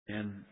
And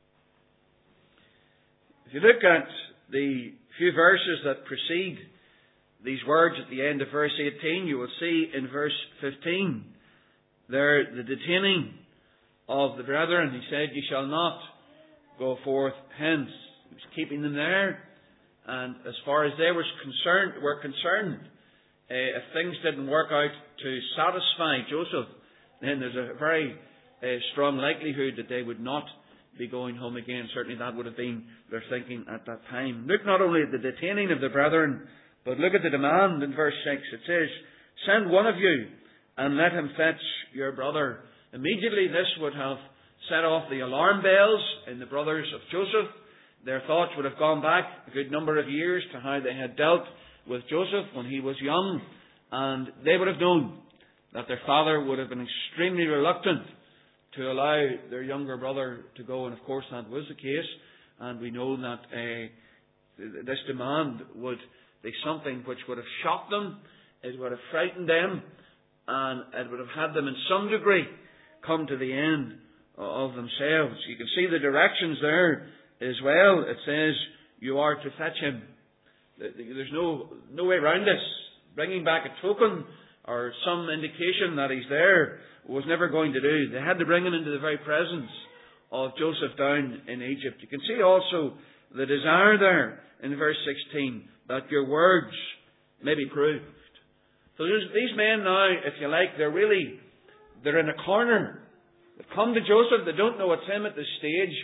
if you look at the few verses that precede these words at the end of verse 18, you will see in verse 15 there the detaining of the brethren. He said, "Ye shall not go forth hence." He was keeping them there, and as far as they were concerned, if things didn't work out to satisfy Joseph, then there's a very strong likelihood that they would not be going home again. Certainly that would have been their thinking at that time. Look not only at the detaining of the brethren, but look at the demand in verse 6. It says, "Send one of you, and let him fetch your brother." Immediately this would have set off the alarm bells in the brothers of Joseph. Their thoughts would have gone back a good number of years to how they had dealt with Joseph when he was young, and they would have known that their father would have been extremely reluctant to allow their younger brother to go, and of course that was the case, and we know that this demand would be something which would have shocked them, it would have frightened them, and it would have had them in some degree come to the end of themselves. You can see the directions there as well. It says, "You are to fetch him." There's no way around this. Bringing back a token or some indication that he's there was never going to do. They had to bring him into the very presence of Joseph down in Egypt. You can see also the desire there in verse 16 that your words may be proved. So these men now, if you like, they're in a corner. They've come to Joseph. They don't know it's him at this stage.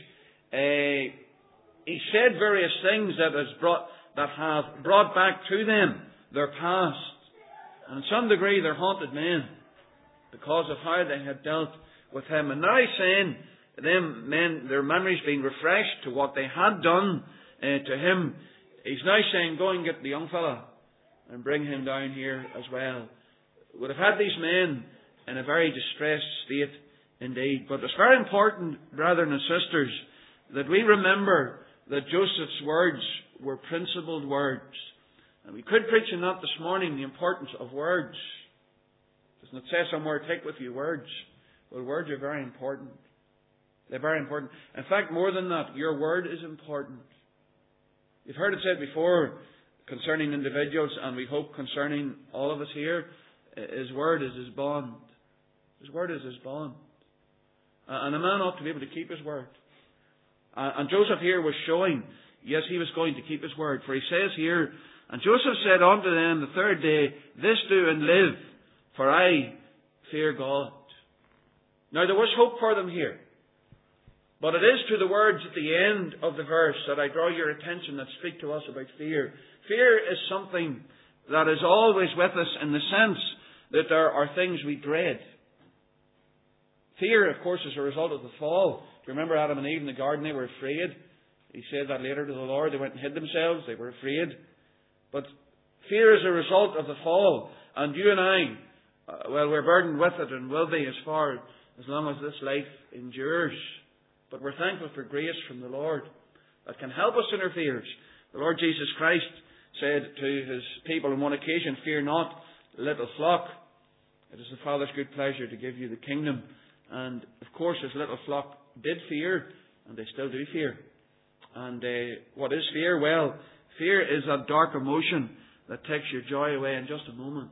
He said various things that have brought back to them their past. And in some degree they're haunted men because of how they had dealt with him. And now he's saying their memories being refreshed to what they had done to him. He's now saying, "Go and get the young fella and bring him down here as well." Would have had these men in a very distressed state indeed. But it's very important, brethren and sisters, that we remember that Joseph's words were principled words. And we could preach on that this morning, the importance of words. Doesn't it say somewhere, "Take with you words"? Well, words are very important. They're very important. In fact, more than that, your word is important. You've heard it said before concerning individuals, and we hope concerning all of us here, his word is his bond. His word is his bond. And a man ought to be able to keep his word. And Joseph here was showing, yes, he was going to keep his word. For he says here, "And Joseph said unto them the third day, This do and live, for I fear God." Now there was hope for them here. But it is to the words at the end of the verse that I draw your attention that speak to us about fear. Fear is something that is always with us in the sense that there are things we dread. Fear, of course, is a result of the fall. Do you remember Adam and Eve in the garden? They were afraid. He said that later to the Lord. They went and hid themselves. They were afraid. But fear is a result of the fall. And you and I, we're burdened with it and will be as long as this life endures. But we're thankful for grace from the Lord that can help us in our fears. The Lord Jesus Christ said to his people on one occasion, "Fear not, little flock. It is the Father's good pleasure to give you the kingdom." And of course his little flock did fear, and they still do fear. And what is fear? Well, fear is a dark emotion that takes your joy away in just a moment.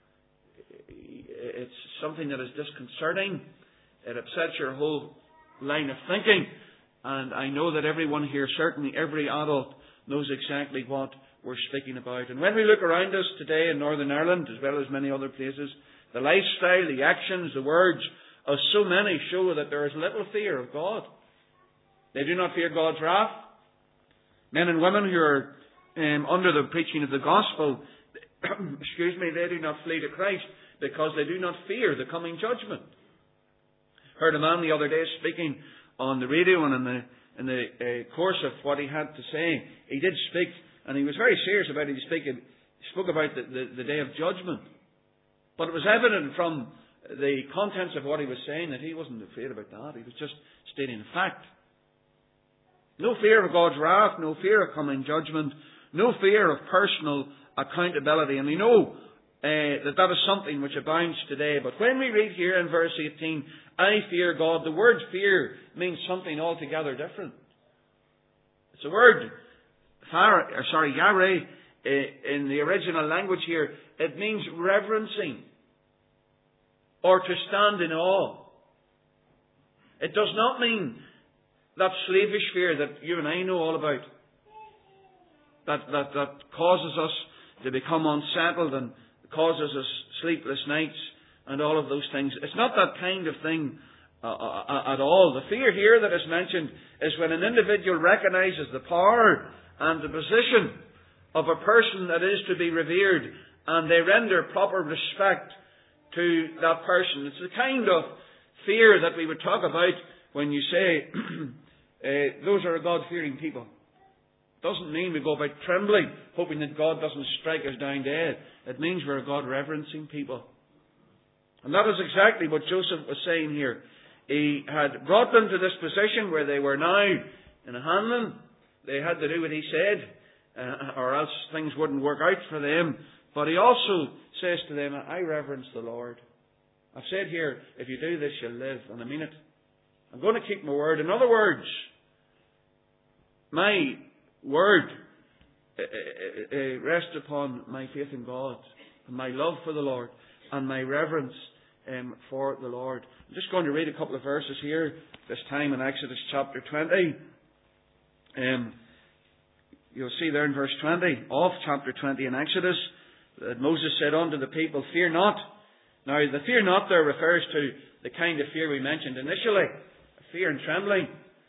It's something that is disconcerting. It upsets your whole line of thinking. And I know that everyone here, certainly every adult, knows exactly what we're speaking about. And when we look around us today in Northern Ireland, as well as many other places, the lifestyle, the actions, the words of so many show that there is little fear of God. They do not fear God's wrath. Men and women who are under the preaching of the gospel, they do not flee to Christ because they do not fear the coming judgment. Heard a man the other day speaking on the radio, and in the course of what he had to say, he did speak, and he was very serious about it. He spoke about the day of judgment. But it was evident from the contents of what he was saying that he wasn't afraid about that. He was just stating a fact. No fear of God's wrath, no fear of coming judgment, no fear of personal accountability. And we know that is something which abounds today. But when we read here in verse 18, I fear God, the word fear means something altogether different. It's a word, yare, in the original language here. It means reverencing or to stand in awe. It does not mean that slavish fear that you and I know all about, that causes us to become unsettled and causes us sleepless nights and all of those things. It's not that kind of thing at all. The fear here that is mentioned is when an individual recognizes the power and the position of a person that is to be revered, and they render proper respect to that person. It's the kind of fear that we would talk about when you say, those are God-fearing people. Doesn't mean we go about trembling, hoping that God doesn't strike us down dead. It means we're a God-reverencing people. And that is exactly what Joseph was saying here. He had brought them to this position where they were now in a handling. They had to do what he said, or else things wouldn't work out for them. But he also says to them, I reverence the Lord. I've said here, if you do this, you'll live. And I mean it. I'm going to keep my word. In other words, my word rests upon my faith in God, and my love for the Lord, and my reverence for the Lord. I'm just going to read a couple of verses here, this time in Exodus chapter 20. You'll see there in verse 20 of chapter 20 in Exodus, that Moses said unto the people, fear not. Now, the fear not there refers to the kind of fear we mentioned initially. Fear and trembling,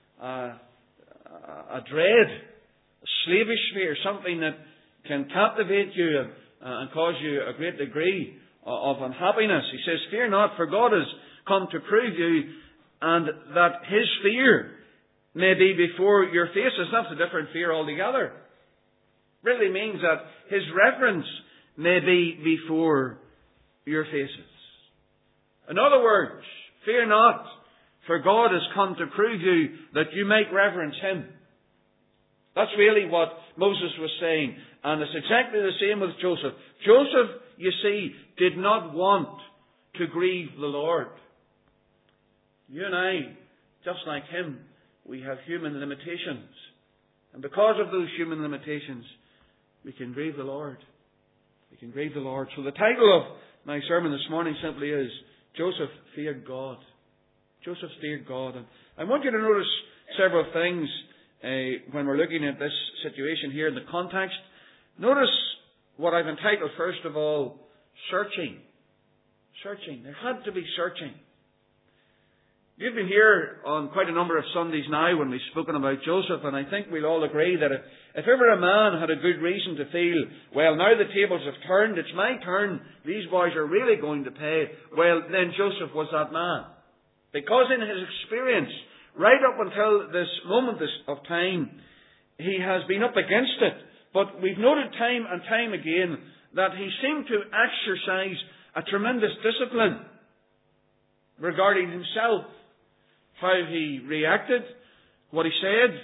a dread, a slavish fear, something that can captivate you and cause you a great degree of unhappiness. He says, fear not, for God has come to prove you, and that His fear may be before your faces. That's a different fear altogether. It really means that His reverence may be before your faces. In other words, fear not, for God has come to prove you that you might reverence Him. That's really what Moses was saying. And it's exactly the same with Joseph. Joseph, you see, did not want to grieve the Lord. You and I, just like him, we have human limitations. And because of those human limitations, we can grieve the Lord. We can grieve the Lord. So the title of my sermon this morning simply is, Joseph feared God. Joseph feared God. And I want you to notice several things when we're looking at this situation here in the context. Notice what I've entitled, first of all, searching. Searching. There had to be searching. You've been here on quite a number of Sundays now when we've spoken about Joseph, and I think we'll all agree that if ever a man had a good reason to feel, well, now the tables have turned, it's my turn, these boys are really going to pay, well, then Joseph was that man. Because in his experience, right up until this moment of time, he has been up against it. But we've noted time and time again that he seemed to exercise a tremendous discipline regarding himself, how he reacted, what he said,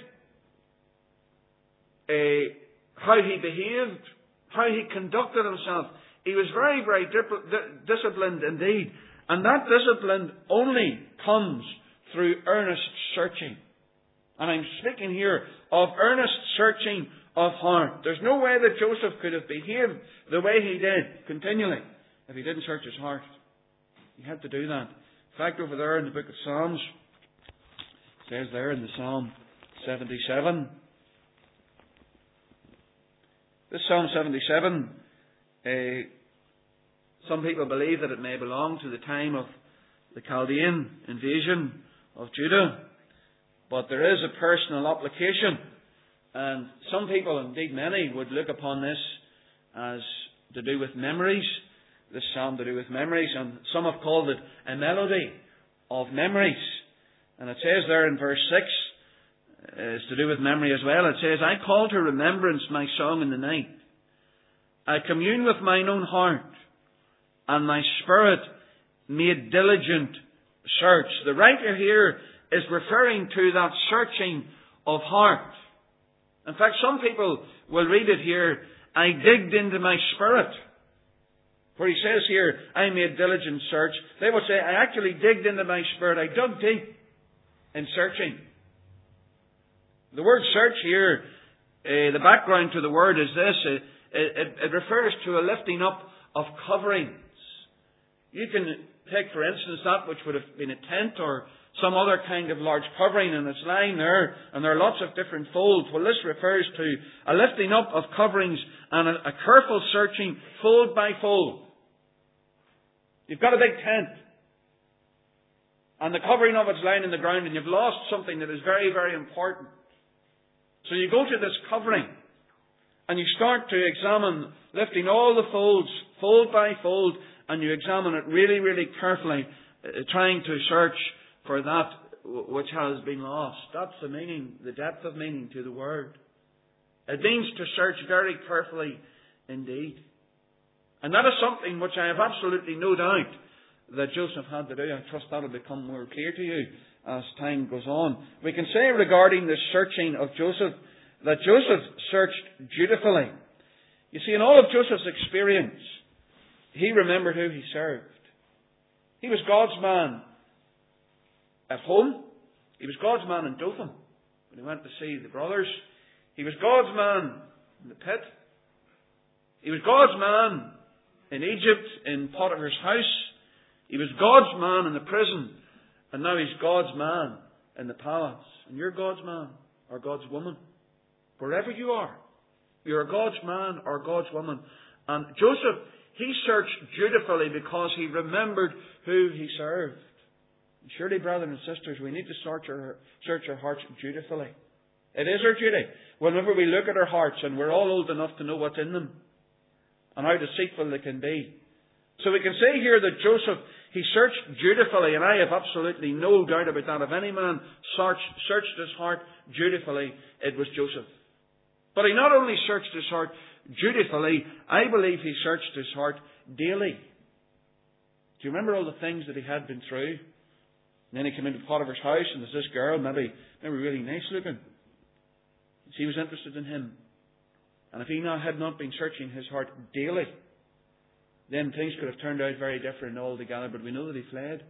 how he behaved, how he conducted himself. He was very, very disciplined indeed. And that discipline only comes through earnest searching. And I'm speaking here of earnest searching of heart. There's no way that Joseph could have behaved the way he did continually if he didn't search his heart. He had to do that. In fact, over there in the book of Psalms, it says there in the Psalm 77, this Psalm 77, some people believe that it may belong to the time of the Chaldean invasion of Judah, but there is a personal application, and some people, indeed many, would look upon this as to do with memories, this psalm to do with memories, and some have called it a melody of memories. And it says there in verse 6, it's to do with memory as well. It says, I call to remembrance my song in the night. I commune with mine own heart, and my spirit made diligent search. The writer here is referring to that searching of heart. In fact, some people will read it here, I digged into my spirit. where he says here, I made diligent search, they will say, I actually digged into my spirit. I dug deep in searching. The word search here, the background to the word is this. It refers to a lifting up of coverings. You can take, for instance, that which would have been a tent or some other kind of large covering, and it's lying there, and there are lots of different folds. Well, this refers to a lifting up of coverings and a careful searching fold by fold. You've got a big tent, and the covering of it's lying in the ground, and you've lost something that is very, very important. So you go to this covering, and you start to examine, lifting all the folds, fold by fold, and you examine it really, really carefully, trying to search for that which has been lost. That's the meaning, the depth of meaning to the word. It means to search very carefully indeed. And that is something which I have absolutely no doubt that Joseph had to do. I trust that will become more clear to you as time goes on. We can say regarding the searching of Joseph, that Joseph searched dutifully. You see, in all of Joseph's experience, he remembered who he served. He was God's man at home. He was God's man in Dothan when he went to see the brothers. He was God's man in the pit. He was God's man in Egypt, in Potiphar's house. He was God's man in the prison. And now he's God's man in the palace. And you're God's man or God's woman. Wherever you are, you're God's man or God's woman. And Joseph, he searched dutifully because he remembered who he served. And surely, brothers and sisters, we need to search our hearts dutifully. It is our duty. Whenever we look at our hearts, and we're all old enough to know what's in them, and how deceitful they can be. So we can say here that Joseph, he searched dutifully, and I have absolutely no doubt about that. If any man searched his heart dutifully, it was Joseph. But he not only searched his heart dutifully, I believe he searched his heart daily. Do you remember all the things that he had been through? And then he came into Potiphar's house, and there's this girl, maybe really nice looking. She was interested in him. And if he had not been searching his heart daily, then things could have turned out very different altogether. But we know that he fled.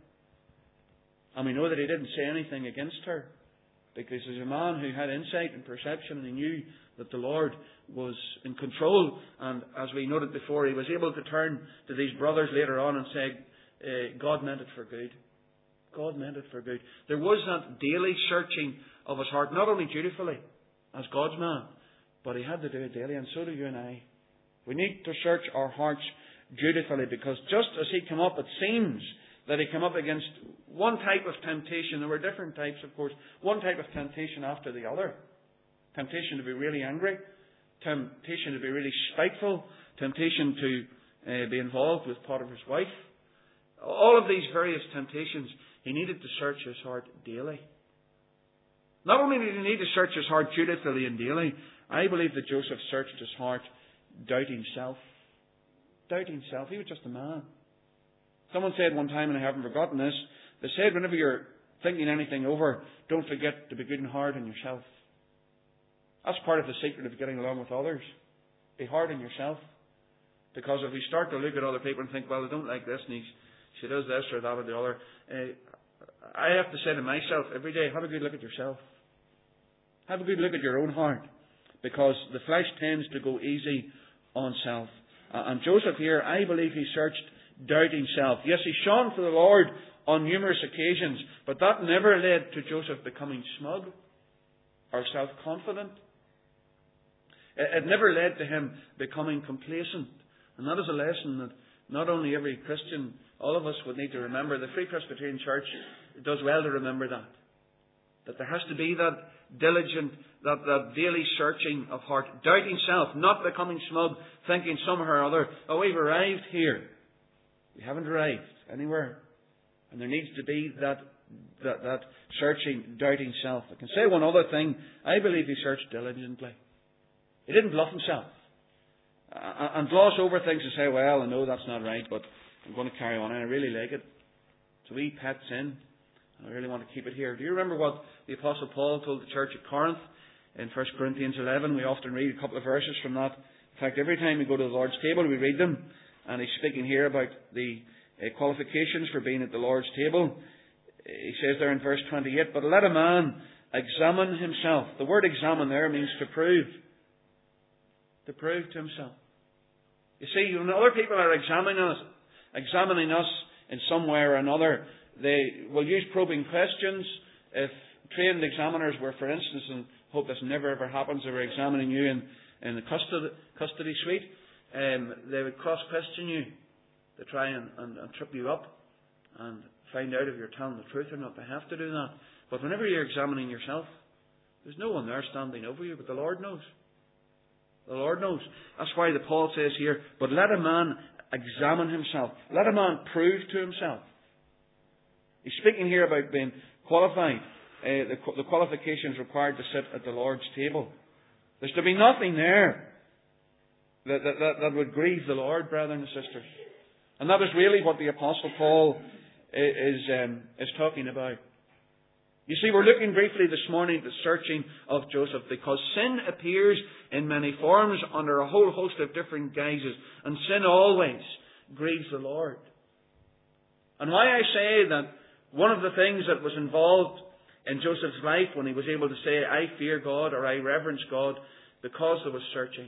And we know that he didn't say anything against her. Because he's a man who had insight and perception, and he knew that the Lord was in control. And as we noted before, he was able to turn to these brothers later on and say, God meant it for good. God meant it for good. There was that daily searching of his heart, not only dutifully as God's man, but he had to do it daily, and so do you and I. We need to search our hearts dutifully, because just as he came up, it seems that he came up against one type of temptation. There were different types, of course. One type of temptation after the other. Temptation to be really angry. Temptation to be really spiteful. Temptation to be involved with Potiphar's wife. All of these various temptations, he needed to search his heart daily. Not only did he need to search his heart dutifully and daily, I believe that Joseph searched his heart doubting self. Doubting self. He was just a man. Someone said one time, and I haven't forgotten this, they said whenever you're thinking anything over, don't forget to be good and hard on yourself. That's part of the secret of getting along with others. Be hard on yourself. Because if we start to look at other people and think, well, I don't like this, and she does this or that or the other, I have to say to myself every day, have a good look at yourself. Have a good look at your own heart. Because the flesh tends to go easy on self. And Joseph here, I believe he searched doubting self. Yes, he shone for the Lord on numerous occasions, but that never led to Joseph becoming smug or self-confident. It never led to him becoming complacent. And that is a lesson that not only every Christian, all of us would need to remember. The Free Presbyterian Church does well to remember that. That there has to be that diligent, that daily searching of heart. Doubting self, not becoming smug, thinking somehow or other, oh, we've arrived here. We haven't arrived anywhere. And there needs to be that searching, doubting self. I can say one other thing. I believe he searched diligently. He didn't bluff himself. And gloss over things and say, well, I know that's not right, but I'm going to carry on. And I really like it. It's a wee pet sin. And I really want to keep it here. Do you remember what the Apostle Paul told the church at Corinth in 1 Corinthians 11? We often read a couple of verses from that. In fact, every time we go to the Lord's table, we read them. And he's speaking here about the qualifications for being at the Lord's table. He says there in verse 28, but let a man examine himself. The word examine there means to prove. To prove to himself. You see, when other people are examining us in some way or another, they will use probing questions. If trained examiners were, for instance, and hope this never ever happens, they were examining you in the custody suite, they would cross-question you to try and trip you up and find out if you're telling the truth or not. They have to do that. But whenever you're examining yourself, there's no one there standing over you, but the Lord knows. The Lord knows. That's why the Paul says here, but let a man examine himself. Let a man prove to himself. He's speaking here about being qualified, the qualifications required to sit at the Lord's table. There's to be nothing there that would grieve the Lord, brethren and sisters. And that is really what the Apostle Paul is talking about. You see, we're looking briefly this morning at the searching of Joseph, because sin appears in many forms under a whole host of different guises, and sin always grieves the Lord. And why I say that one of the things that was involved in Joseph's life when he was able to say, I fear God or I reverence God, because there was searching.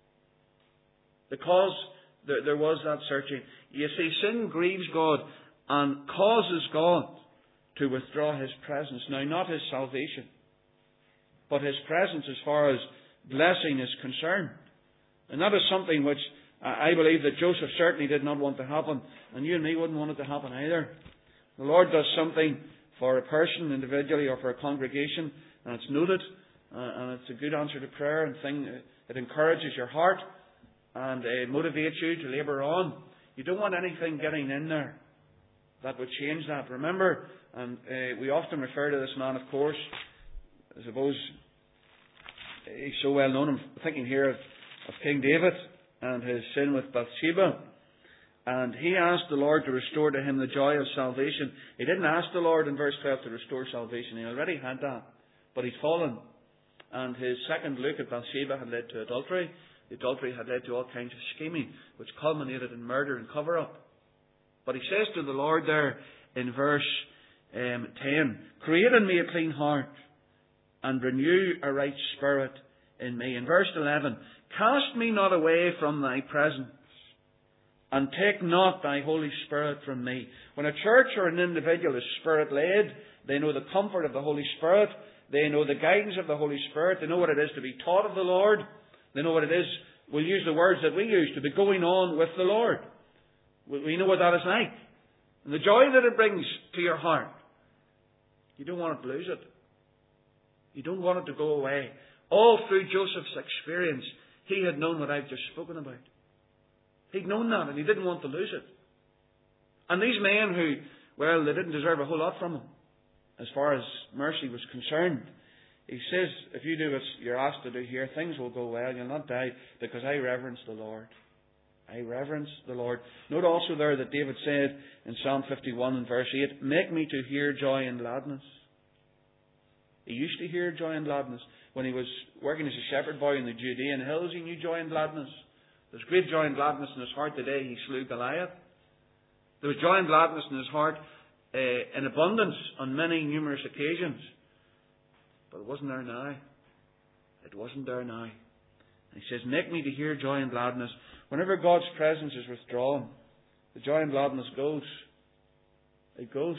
Because there was that searching. You see, sin grieves God and causes God to withdraw His presence. Now, not His salvation, but His presence as far as blessing is concerned. And that is something which I believe that Joseph certainly did not want to happen, and you and me wouldn't want it to happen either. The Lord does something for a person individually or for a congregation, and it's noted, and it's a good answer to prayer, and it encourages your heart, and it motivates you to labour on. You don't want anything getting in there that would change that. Remember, and we often refer to this man, of course, I suppose he's so well known. I'm thinking here of King David and his sin with Bathsheba. And he asked the Lord to restore to him the joy of salvation. He didn't ask the Lord in verse 12 to restore salvation. He already had that. But he'd fallen. And his second look at Bathsheba had led to adultery. The adultery had led to all kinds of scheming, which culminated in murder and cover-up. But he says to the Lord there in verse 10, create in me a clean heart and renew a right spirit in me. In verse 11, cast me not away from thy presence and take not thy Holy Spirit from me. When a church or an individual is Spirit-led, they know the comfort of the Holy Spirit. They know the guidance of the Holy Spirit. They know what it is to be taught of the Lord. They know what it is. We'll use the words that we use, to be going on with the Lord. We know what that is like. And the joy that it brings to your heart. You don't want to lose it. You don't want it to go away. All through Joseph's experience, he had known what I've just spoken about. He'd known that, and he didn't want to lose it. And these men who, well, they didn't deserve a whole lot from him, as far as mercy was concerned. He says, if you do what you're asked to do here, things will go well. You'll not die, because I reverence the Lord. I reverence the Lord. Note also there that David said in Psalm 51 and verse 8, make me to hear joy and gladness. He used to hear joy and gladness. When he was working as a shepherd boy in the Judean hills, he knew joy and gladness. There's great joy and gladness in his heart the day he slew Goliath. There was joy and gladness in his heart in abundance on many numerous occasions. But it wasn't there now. It wasn't there now. And he says, make me to hear joy and gladness. Whenever God's presence is withdrawn, the joy and gladness goes. It goes.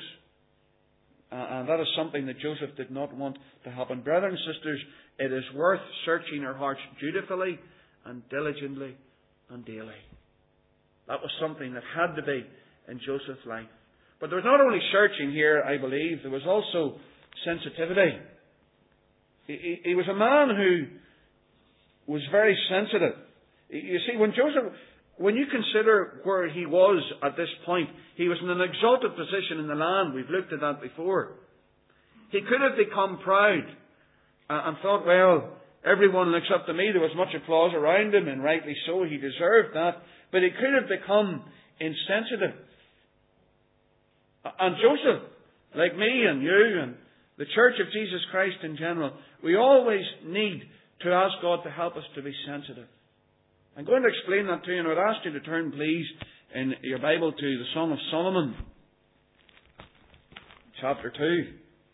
And that is something that Joseph did not want to happen. Brethren and sisters, it is worth searching our hearts dutifully and diligently and daily. That was something that had to be in Joseph's life. But there was not only searching here, I believe, there was also sensitivity. He was a man who was very sensitive. You see, when you consider where he was at this point, he was in an exalted position in the land. We've looked at that before. He could have become proud and thought, well, everyone looks up to me. There was much applause around him, and rightly so. He deserved that. But he could have become insensitive. And Joseph, like me and you and the Church of Jesus Christ in general, we always need to ask God to help us to be sensitive. I'm going to explain that to you, and I would ask you to turn, please, in your Bible to the Song of Solomon, chapter 2.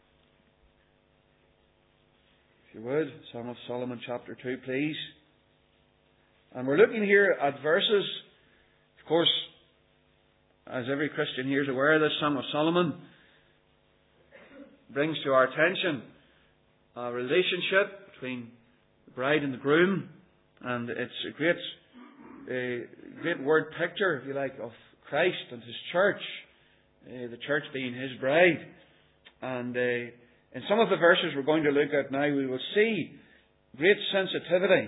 If you would, Song of Solomon, chapter 2, please. And we're looking here at verses, of course, as every Christian here is aware, this Song of Solomon brings to our attention a relationship between the bride and the groom, and it's a great word picture, if you like, of Christ and His church, the church being His bride. And in some of the verses we're going to look at now, we will see great sensitivity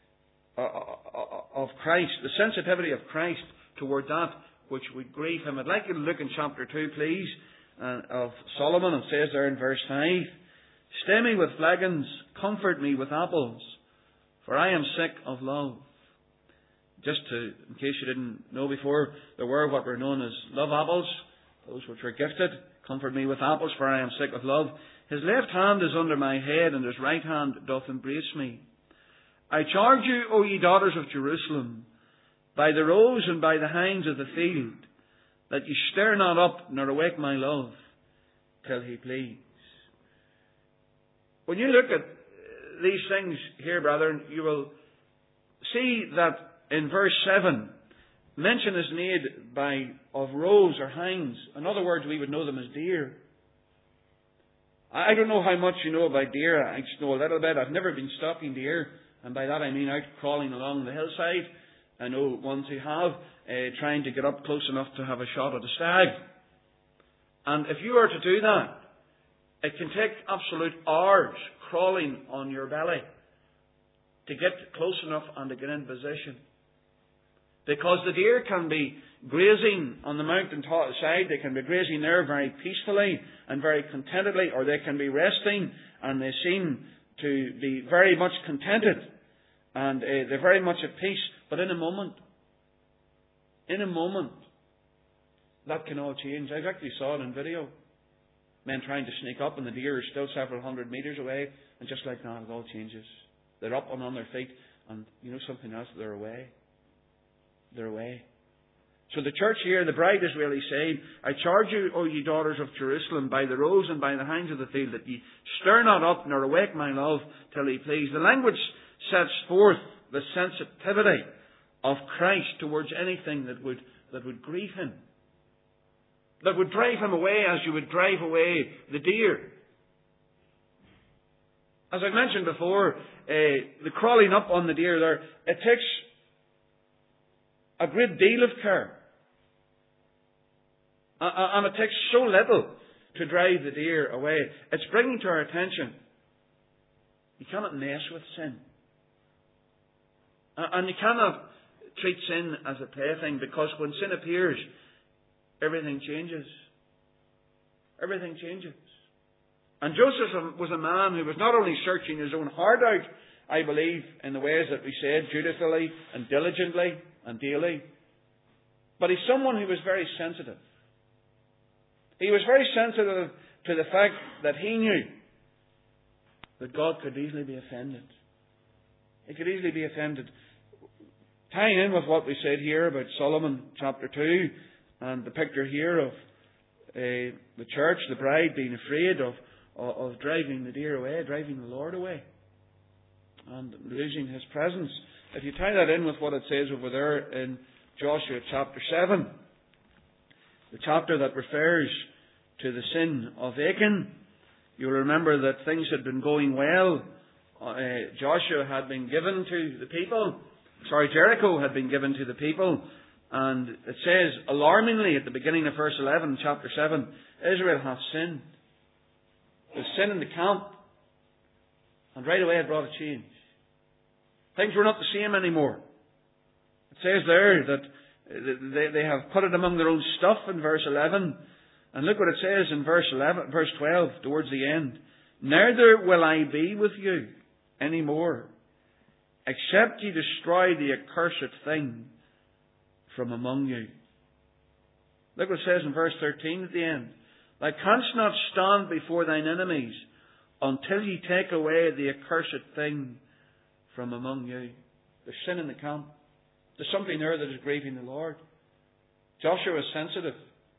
of Christ, the sensitivity of Christ toward that which would grieve Him. I'd like you to look in chapter 2, please, of Solomon. It says there in verse 5, "Stay me with flagons, comfort me with apples, for I am sick of love." In case you didn't know before, there were what were known as love apples, those which were gifted. "Comfort me with apples, for I am sick of love. His left hand is under my head, and His right hand doth embrace me. I charge you, O ye daughters of Jerusalem, by the roes and by the hinds of the field, that ye stir not up nor awake my love, till He please." When you look at these things here, brethren, you will see that in verse 7, mention is made of roes or hinds. In other words, we would know them as deer. I don't know how much you know about deer. I just know a little bit. I've never been stalking deer, and by that I mean out crawling along the hillside. I know ones who have, trying to get up close enough to have a shot at a stag. And if you were to do that, it can take absolute hours crawling on your belly to get close enough and to get in position. Because the deer can be grazing on the mountain side, they can be grazing there very peacefully and very contentedly, or they can be resting and they seem to be very much contented and they're very much at peace. But in a moment, that can all change. I've actually saw it in video. Men trying to sneak up and the deer is still several hundred metres away, and just like that it all changes. They're up and on their feet, and you know something else, they're away. They're away. So the church here, the bride is really saying, "I charge you, O ye daughters of Jerusalem, by the roes and by the hinds of the field, that ye stir not up nor awake my love till He please." The language sets forth the sensitivity of Christ towards anything that would grieve Him, that would drive Him away as you would drive away the deer. As I mentioned before, the crawling up on the deer there, it takes a great deal of care. And it takes so little to drive the deer away. It's bringing to our attention, you cannot mess with sin. And you cannot treat sin as a plaything, because when sin appears, everything changes. Everything changes. And Joseph was a man who was not only searching his own heart out, I believe, in the ways that we said, dutifully and diligently and daily, but he's someone who was very sensitive. He was very sensitive to the fact that he knew that God could easily be offended. He could easily be offended. Tying in with what we said here about Solomon chapter 2 and the picture here of the church, the bride being afraid of driving the deer away, driving the Lord away and losing His presence. If you tie that in with what it says over there in Joshua chapter 7, the chapter that refers to the sin of Achan, you'll remember that things had been going well. Joshua had been given to the people. Jericho had been given to the people. And it says, alarmingly, at the beginning of verse 11, chapter 7, Israel hath sinned. There's sin in the camp. And right away it brought a change. Things were not the same anymore. It says there that they have put it among their own stuff in verse 11. And look what it says in verse 12, towards the end. "Neither will I be with you any more, except ye destroy the accursed thing from among you." Look what it says in verse 13 at the end. "Thou canst not stand before thine enemies until ye take away the accursed thing from among you." There's sin in the camp. There's something there that is grieving the Lord. Joshua is sensitive.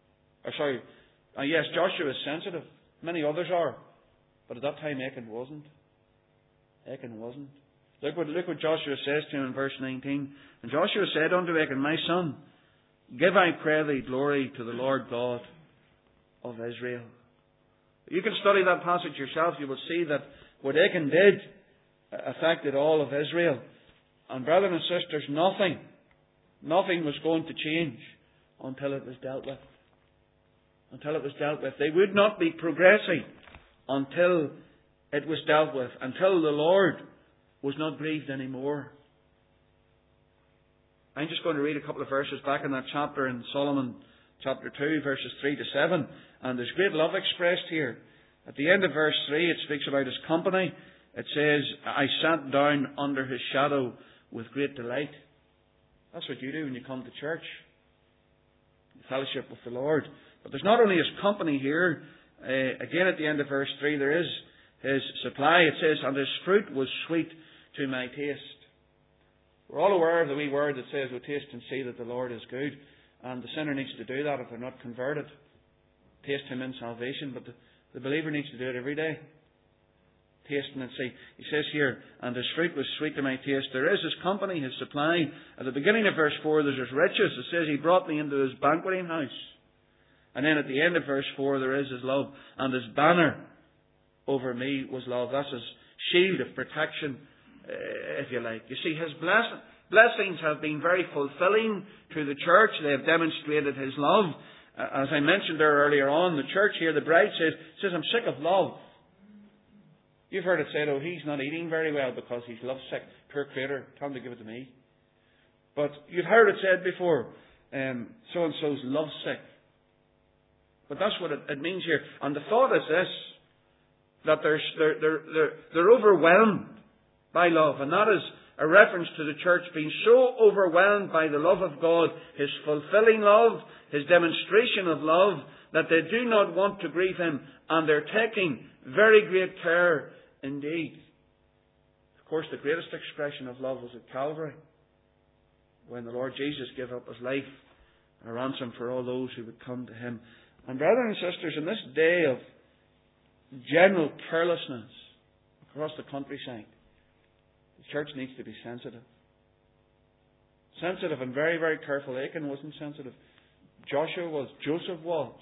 Yes, Joshua is sensitive. Many others are. But at that time, Achan wasn't. Achan wasn't. Look what Joshua says to him in verse 19. And Joshua said unto Achan, My son, give, I pray thee, glory to the Lord God of Israel. You can study that passage yourself. You will see that what Achan did affected all of Israel. And brethren and sisters, nothing was going to change until it was dealt with. Until it was dealt with. They would not be progressing until it was dealt with. Until the Lord was not grieved anymore. I'm just going to read a couple of verses back in that chapter in Solomon, chapter 2, verses 3 to 7. And there's great love expressed here. At the end of verse 3, it speaks about his company. It says, I sat down under his shadow with great delight. That's what you do when you come to church. Fellowship with the Lord. But there's not only his company here. Again, at the end of verse 3, there is his supply. It says, and his fruit was sweet to my taste. We're all aware of the wee word that says, "Oh, taste and see that the Lord is good." And the sinner needs to do that if they're not converted. Taste him in salvation. But the believer needs to do it every day. Tasting and see. He says here, and his fruit was sweet to my taste. There is his company, his supply. At the beginning of verse 4, there's his riches. It says he brought me into his banqueting house. And then at the end of verse 4, there is his love. And his banner over me was love. That's his shield of protection, if you like. You see, his blessings have been very fulfilling to the church. They have demonstrated his love. As I mentioned there earlier on, the church here, the bride says, I'm sick of love. You've heard it said, oh, he's not eating very well because he's lovesick. Poor creator, tell him to give it to me. But you've heard it said before, so-and-so's lovesick. But that's what it means here. And the thought is this, that they're overwhelmed by love. And that is a reference to the church being so overwhelmed by the love of God, His fulfilling love, His demonstration of love, that they do not want to grieve Him. And they're taking very great care indeed. Of course, the greatest expression of love was at Calvary, when the Lord Jesus gave up His life, a ransom for all those who would come to Him. And brothers and sisters, in this day of general carelessness across the countryside, the church needs to be sensitive. Sensitive and very, very careful. Achan wasn't sensitive. Joshua was. Joseph was.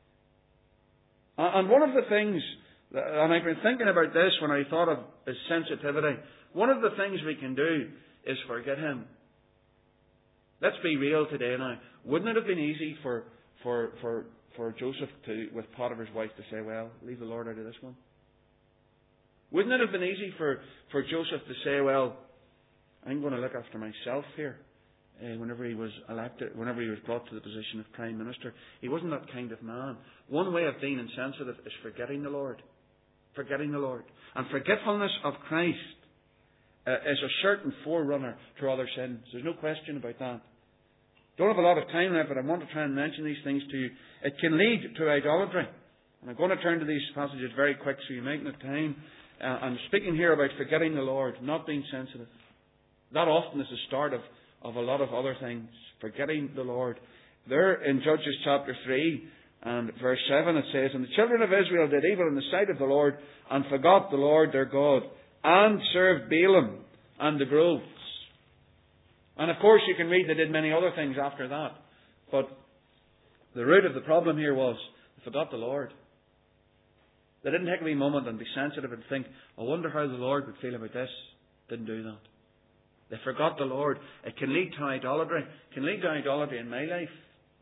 And one of the things, and I've been thinking about this when I thought of his sensitivity, one of the things we can do is forget him. Let's be real today now. Wouldn't it have been easy for Joseph with Potiphar's wife to say, well, leave the Lord out of this one? Wouldn't it have been easy for Joseph to say, well, I'm going to look after myself here? Whenever he was elected, whenever he was brought to the position of Prime Minister. He wasn't that kind of man. One way of being insensitive is forgetting the Lord. Forgetting the Lord. And forgetfulness of Christ is a certain forerunner to other sins. There's no question about that. Don't have a lot of time left, but I want to try and mention these things to you. It can lead to idolatry. And I'm going to turn to these passages very quick so you make the time. I'm speaking here about forgetting the Lord, not being sensitive. That often is the start of a lot of other things. Forgetting the Lord. There in Judges chapter 3 and verse 7 it says, and the children of Israel did evil in the sight of the Lord and forgot the Lord their God and served Balaam and the groves. And of course you can read they did many other things after that. But the root of the problem here was they forgot the Lord. They didn't take a wee moment and be sensitive and think, I wonder how the Lord would feel about this. Didn't do that. They forgot the Lord. It can lead to idolatry. It can lead to idolatry in my life.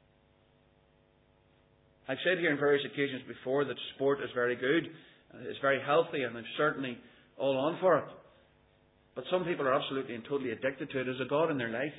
I've said here on various occasions before that sport is very good. It's very healthy and I'm certainly all on for it. But some people are absolutely and totally addicted to it as a god in their life.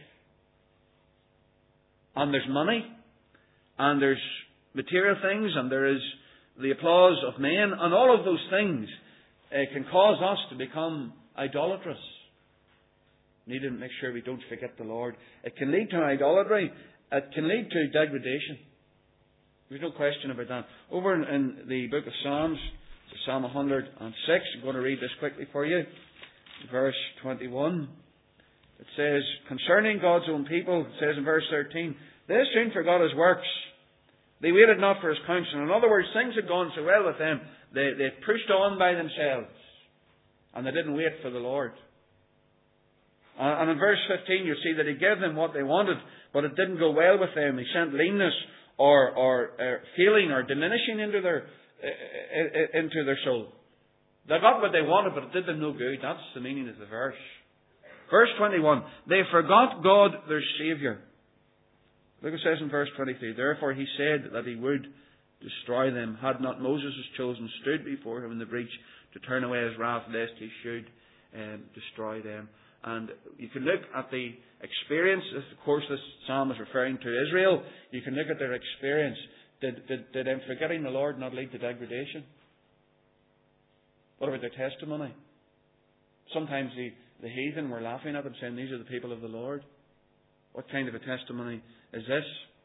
And there's money. And there's material things. And there is the applause of men. And all of those things can cause us to become idolatrous. Need to make sure we don't forget the Lord. It can lead to idolatry. It can lead to degradation. There's no question about that. Over in the book of Psalms, Psalm 106, I'm going to read this quickly for you. Verse 21. It says, concerning God's own people, it says in verse 13, they soon forgot His works. They waited not for His counsel. In other words, things had gone so well with them, they pushed on by themselves. And they didn't wait for the Lord. And in verse 15 you see that He gave them what they wanted, but it didn't go well with them. He sent leanness or failing or diminishing into their soul. They got what they wanted, but it did them no good. That's the meaning of the verse. Verse 21, they forgot God their Saviour. Look what it says in verse 23. Therefore He said that He would destroy them, had not Moses was chosen, stood before Him in the breach to turn away His wrath, lest He should destroy them. And you can look at the experience. Of course, this psalm is referring to Israel. You can look at their experience. Did them forgetting the Lord not lead to degradation? What about their testimony? Sometimes the heathen were laughing at them, saying, these are the people of the Lord. What kind of a testimony is this?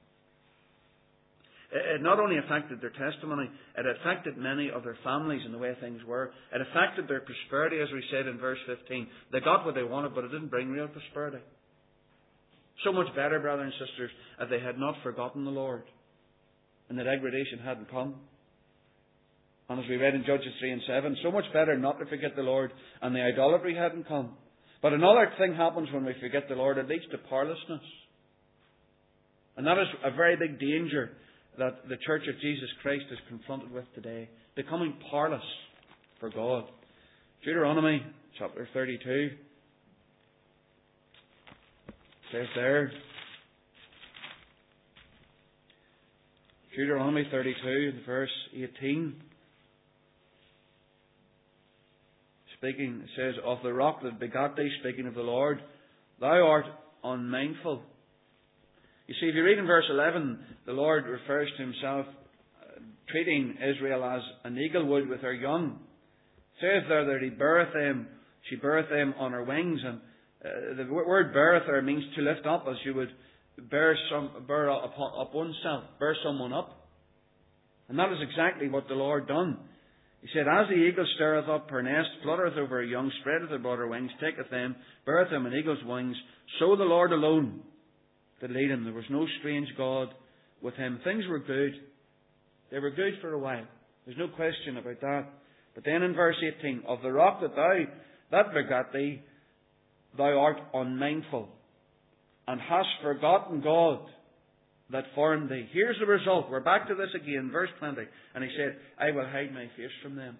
It not only affected their testimony, it affected many of their families and the way things were. It affected their prosperity, as we said in verse 15. They got what they wanted, but it didn't bring real prosperity. So much better, brothers and sisters, if they had not forgotten the Lord and the degradation hadn't come. And as we read in Judges 3 and 7, so much better not to forget the Lord and the idolatry hadn't come. But another thing happens when we forget the Lord. It leads to powerlessness. And that is a very big danger that the Church of Jesus Christ is confronted with today. Becoming powerless for God. Deuteronomy chapter 32 says there, Deuteronomy 32 verse 18, speaking, it says, of the rock that begat thee, speaking of the Lord, thou art unmindful. You see, if you read in verse 11, the Lord refers to Himself treating Israel as an eagle would with her young. It says there that He beareth them, she beareth them on her wings. And the word beareth there means to lift up, as you would bear up oneself, bear someone up. And that is exactly what the Lord done. He said, as the eagle stirreth up her nest, fluttereth over her young, spreadeth abroad her wings, taketh them, beareth them on eagle's wings, so the Lord alone did lead him. There was no strange God with him. Things were good. They were good for a while. There's no question about that. But then in verse 18, of the rock that begat thee, thou art unmindful, and hast forgotten God that formed thee. Here's the result. We're back to this again, verse 20. And He said, I will hide my face from them.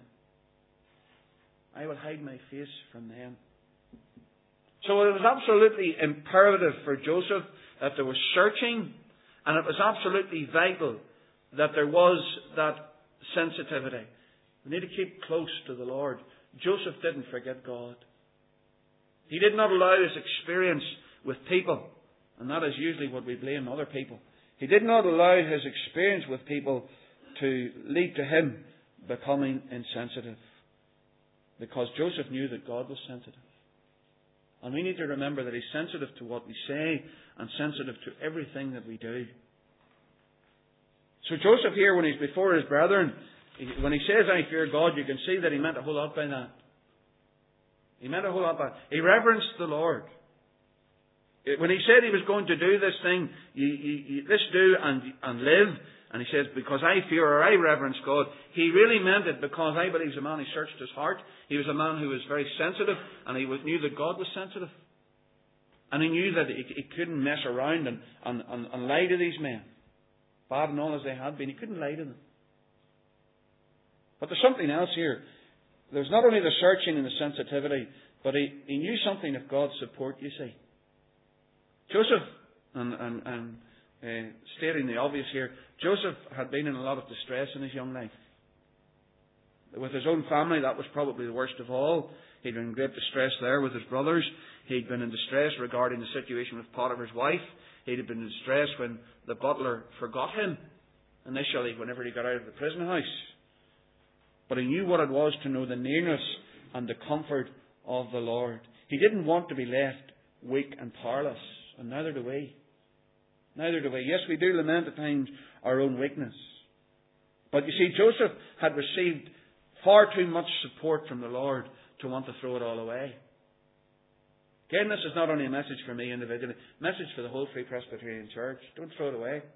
I will hide my face from them. So it was absolutely imperative for Joseph that there was searching, and it was absolutely vital that there was that sensitivity. We need to keep close to the Lord. Joseph didn't forget God. He did not allow his experience with people, and that is usually what we blame other people. He did not allow his experience with people to lead to him becoming insensitive, because Joseph knew that God was sensitive. And we need to remember that He's sensitive to what we say and sensitive to everything that we do. So Joseph here, when he's before his brethren, when he says, I fear God, you can see that he meant a whole lot by that. He meant a whole lot by that. He reverenced the Lord. When he said he was going to do this thing, this do and live, and he says, because I fear or I reverence God, he really meant it because I believe he's a man who searched his heart. He was a man who was very sensitive, and he knew that God was sensitive. And he knew that he couldn't mess around and lie to these men. Bad and all as they had been, he couldn't lie to them. But there's something else here. There's not only the searching and the sensitivity, but he knew something of God's support, you see. Joseph, stating the obvious here, Joseph had been in a lot of distress in his young life. With his own family, that was probably the worst of all. He'd been in great distress there with his brothers. He'd been in distress regarding the situation with Potiphar's wife. He'd been in distress when the butler forgot him, initially, whenever he got out of the prison house. But he knew what it was to know the nearness and the comfort of the Lord. He didn't want to be left weak and powerless, and neither do we. Neither do we. Yes, we do lament at times our own weakness. But you see, Joseph had received far too much support from the Lord to want to throw it all away. Again, this is not only a message for me individually, a message for the whole Free Presbyterian Church. Don't throw it away.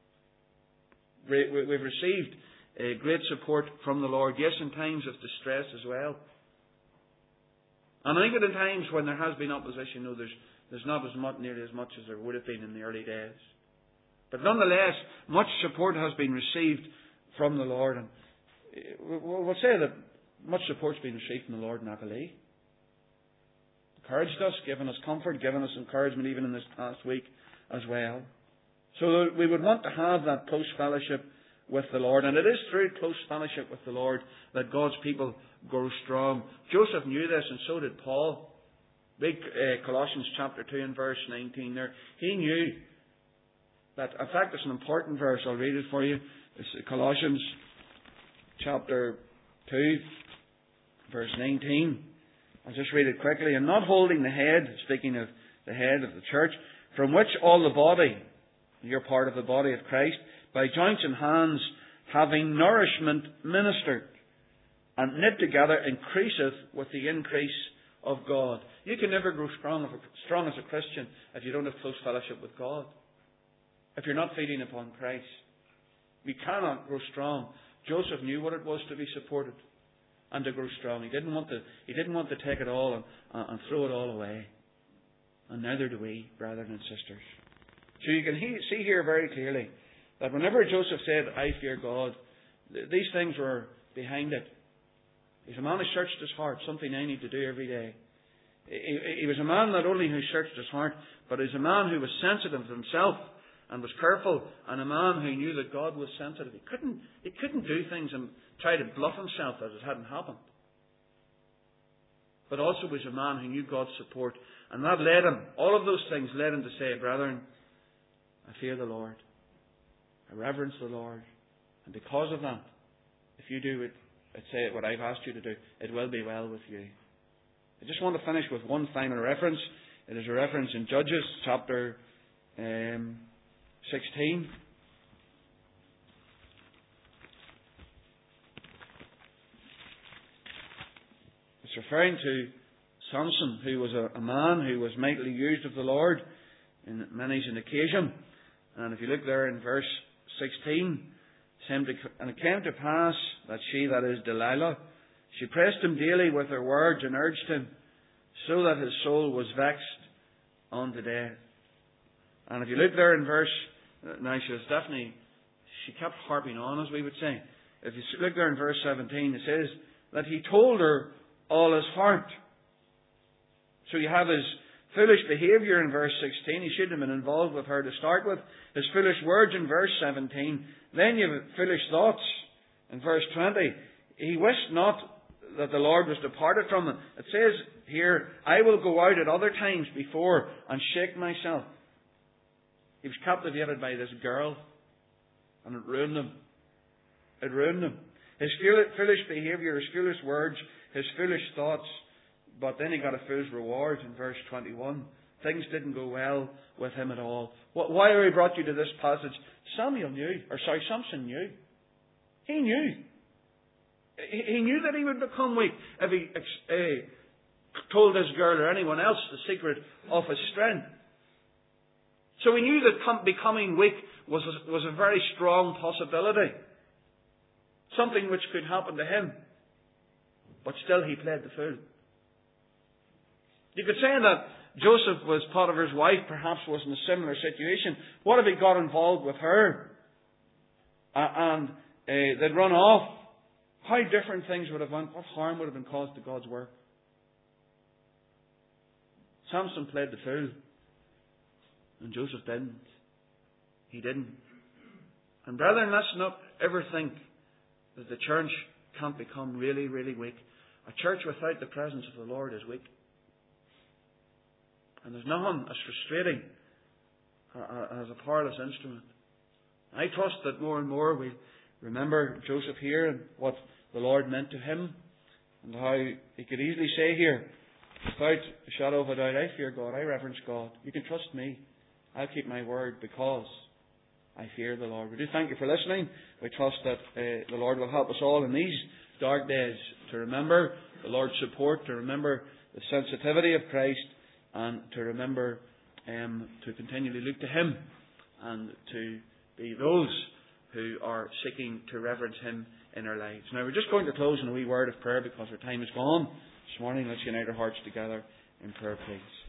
We've received great support from the Lord, yes, in times of distress as well. And I think that in times when there has been opposition, no, there's not nearly as much as there would have been in the early days. But nonetheless, much support has been received from the Lord. And we'll say that much support's been received from the Lord in Abilene. Encouraged us, given us comfort, given us encouragement even in this past week as well. So we would want to have that close fellowship with the Lord. And it is through close fellowship with the Lord that God's people grow strong. Joseph knew this, and so did Paul. Read Colossians chapter 2 and verse 19 there. He knew that, in fact, it's an important verse. I'll read it for you. It's Colossians chapter 2, verse 19. I'll just read it quickly. And not holding the head, speaking of the head of the church, from which all the body, you're part of the body of Christ, by joints and hands, having nourishment ministered, and knit together, increaseth with the increase of God. You can never grow strong as a Christian if you don't have close fellowship with God. If you're not feeding upon Christ, we cannot grow strong. Joseph knew what it was to be supported and to grow strong. He didn't want to take it all and throw it all away. And neither do we, brethren and sisters. So you can see here very clearly that whenever Joseph said, I fear God, these things were behind it. He's a man who searched his heart, something I need to do every day. He was a man not only who searched his heart, but he was a man who was sensitive of himself and was careful, and a man who knew that God was sensitive. He couldn't do things and try to bluff himself that it hadn't happened. But also was a man who knew God's support, and that led him, all of those things led him to say, brethren, I fear the Lord. I reverence the Lord. And because of that, if you do say what I've asked you to do, it will be well with you. I just want to finish with one final reference. It is a reference in Judges chapter 16. It's referring to Samson, who was a man who was mightily used of the Lord in many an occasion. And if you look there in verse 16, and it came to pass that she, that is Delilah, she pressed him daily with her words and urged him, so that his soul was vexed unto death. And if you look there in verse, now she kept harping on, as we would say. If you look there in verse 17, it says that he told her all his heart. So you have his foolish behaviour in verse 16. He should have been involved with her to start with. His foolish words in verse 17. Then you have foolish thoughts in verse 20. He wist not that the Lord was departed from him. It says here, I will go out at other times before and shake myself. He was captivated by this girl, and it ruined him. It ruined him. His foolish behaviour, his foolish words, his foolish thoughts. But then he got a fool's reward in verse 21. Things didn't go well with him at all. Why have we brought you to this passage? Samson knew. He knew. He knew that he would become weak if he told this girl or anyone else the secret of his strength. So he knew that becoming weak was a very strong possibility. Something which could happen to him. But still he played the fool. You could say that Joseph was Potiphar's wife, perhaps was in a similar situation. What if he got involved with her and they'd run off? How different things would have went. What harm would have been caused to God's work? Samson played the fool, and Joseph didn't. He didn't. And brethren, let's not ever think that the church can't become really, really weak. A church without the presence of the Lord is weak. And there's nothing as frustrating as a powerless instrument. I trust that more and more we remember Joseph here and what the Lord meant to him, and how he could easily say here, without a shadow of a doubt, I fear God, I reverence God. You can trust me. I'll keep my word because I fear the Lord. We do thank you for listening. We trust that the Lord will help us all in these dark days to remember the Lord's support, to remember the sensitivity of Christ, and to remember to continually look to Him and to be those who are seeking to reverence Him in our lives. Now we're just going to close in a wee word of prayer because our time is gone. This morning, let's unite our hearts together in prayer, please.